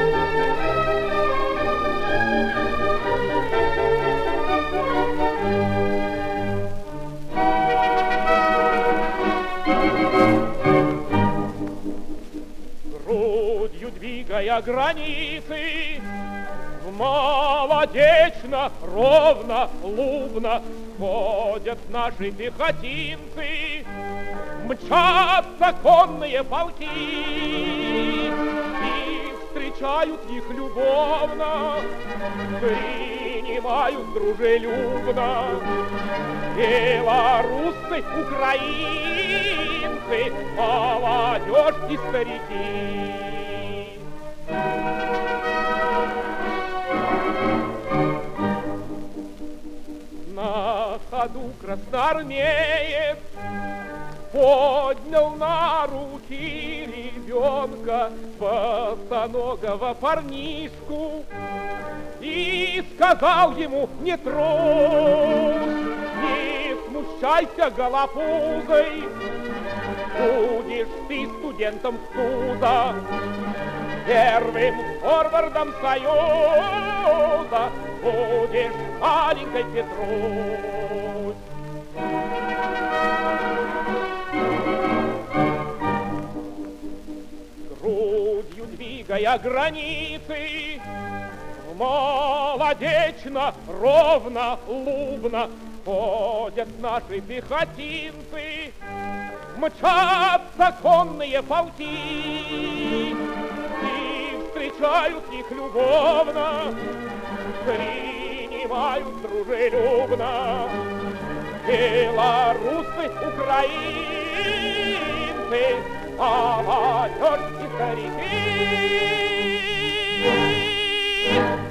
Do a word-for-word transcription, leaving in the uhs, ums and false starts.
Грудью двигая границы, молодечно, ровно, лубно ходят наши пехотинцы, мчатся конные полки и встречают их любовно, принимают дружелюбно. Белорусы, украинцы, молодежь и старики. На ходу красноармеец поднял на руки ребенка, босоногого парнишку, и сказал ему: не трожь, не смущайся голопузой, будешь ты студентом СУЗа, первым форвардом Союза, будешь маленькой Петрусь. Грудью двигая границы, молодечно, ровно, лубно ходят наши пехотинцы, мчатся конные полки и встречают их любовно, принимают дружелюбно. Белорусы, украинцы, молодежь и старики.